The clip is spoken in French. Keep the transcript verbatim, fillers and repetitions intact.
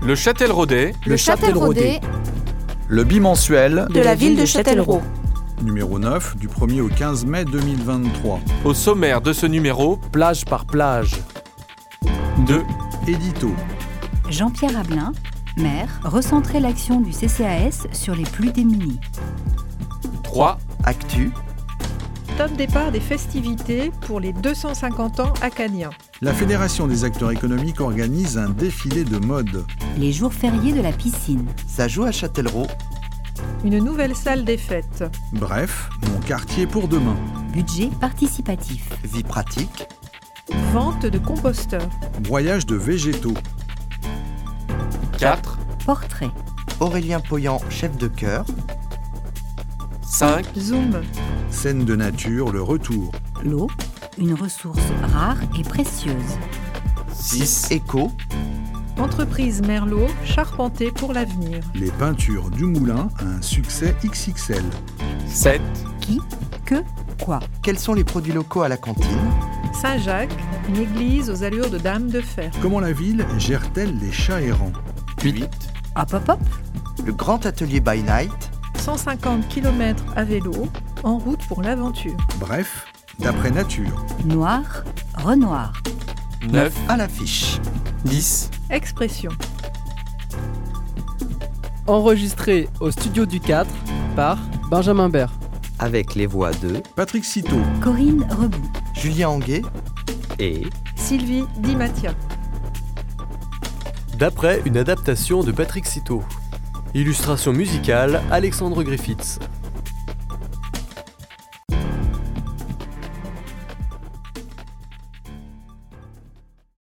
Le Châtelleraudais, Le Châtelleraudais Le bimensuel de la ville de Châtellerault. Numéro neuf, du premier au quinze mai deux mille vingt-trois. au sommaire de ce numéro, Plage par plage. deux. Édito. Jean-Pierre Ablin, maire, recentrer l'action du C C A S sur les plus démunis. trois. Actu, Top départ des festivités pour les deux cent cinquante ans acadiens. La Fédération des acteurs économiques organise un défilé de mode. Les jours fériés de la piscine. ça joue à Châtellerault, Une nouvelle salle des fêtes. Bref, mon quartier pour demain. Budget participatif. vie pratique, Vente de composteurs. Broyage de végétaux. quatre. Portrait. Aurélien Poyan, chef de chœur, cinq. Zoom. Scène de nature, le retour. L'eau, une ressource rare et précieuse. six. écho, Entreprise Merlot, charpentée pour l'avenir. Les peintures du moulin, un succès X X L. sept. Qui, que, quoi. quels sont les produits locaux à la cantine, Saint-Jacques, une église aux allures de dame de fer. Comment la ville gère-t-elle les chats errants? huit. Hop hop hop. le grand atelier by night, cent cinquante kilomètres à vélo, en route pour l'aventure. Bref, d'après nature. Noir, Renoir. neuf. à l'affiche. dix. Expression. Enregistré au studio du quatre par Benjamin Bert. avec les voix de Patrick Citeau. Corinne Rebout. Julien Anguet, et Sylvie Di Mattia. D'après une adaptation de Patrick Citeau. Illustration musicale, Alexandre Griffiths.